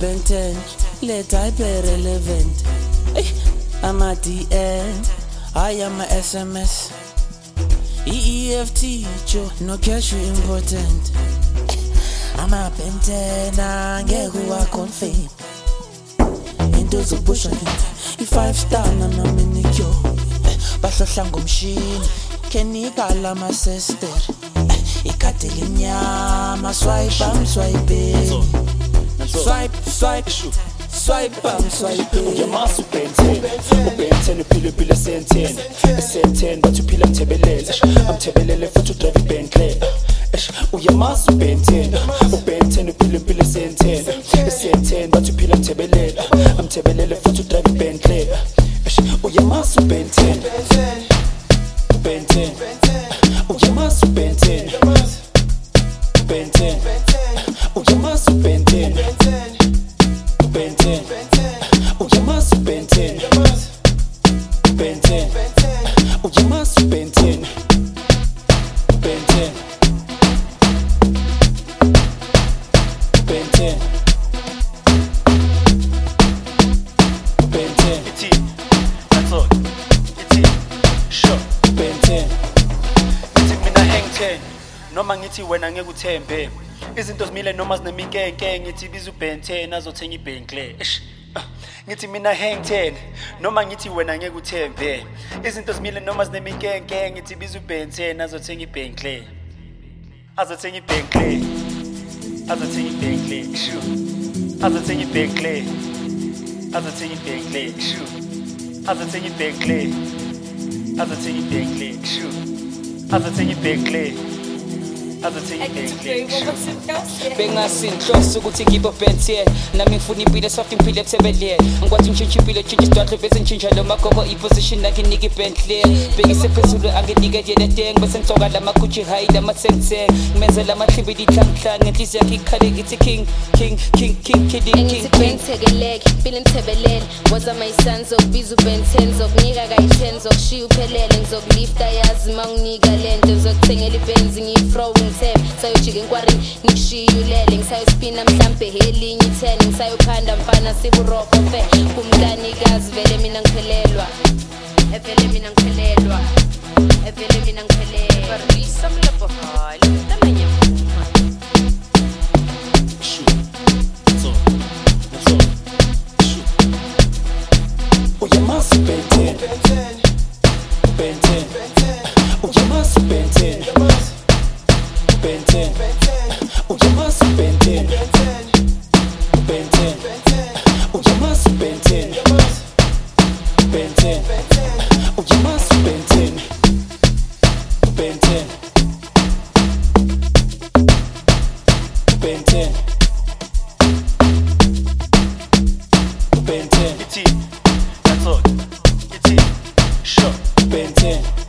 Ben 10, let hyper relevant. I'm a DN, I am a SMS. EEFT, Joe, no cash you important. I'm a Ben 10, I get who I confirm. Into the bush and 5-star, and I'm in the yo. Bahlohla ngomshini, kenikala my sister. Ikatele nyama, swipe, I'm swiping. Swipe, swipe, swipe, I'm swiping. Uyamasu Ben 10 uphile senten. Senten bathi uphila mthebelele futhi udrive iBentley. Uyamasu Ben 10 uphile senten bathi uphila mthebelele futhi udrive iBentley. Uyamasu Ben 10 uyamasu Ben 10 uyamasu Ben 10 uyamasu Ben 10 uyamasu Ben 10 noma ngithi wena ngeke uthembe izinto zimile noma zineminkenke ngithi biza uBen 10 azothenga iBentley ngithi mina hang 10 noma ngithi wena ngeke uthembe izinto zimile noma zineminkenke ngithi biza uBen 10 azothenga iBentley azothenga iBentley sure azothenga iBentley sure azothenga iBentley sure azothenga iBentley bengasinhloso ukuthi ngibo Ben 10 nami ngifuna impilo soft impilo ethebelele ngikwathi ngishintshe impilo change isithathu bese ngishintsha lo magogo iposition nakhe niki Bentley bengise phezulu angenike yena deng bese ngitsoka lama Gucci high lama Sensei ngimenze lama hlibidi hlanhla ngenhliziyo yakhe ikhale ngithi king ngithekeleke impilo ethebelele waza my sons zokubiza uBen 10 zokunika kayi 10 zokushiya uphelele ngizokulifta yazi manginika lento zokuthengela iBenz ngifro sayojika enkwari ngishiyulele ngisayospina mhlambe helinye 10 ngisayokhanda mfana siburoko fe kumntanikazi vele mina ngiphelelwa Barisa mlapo hali tamanya uyamasu Ben 10 uyamasu Ben 10 uyamasu Ben 10 uyamasu Ben 10 uyamasu Ben 10 Ben 10 iti that's all iti sure Ben 10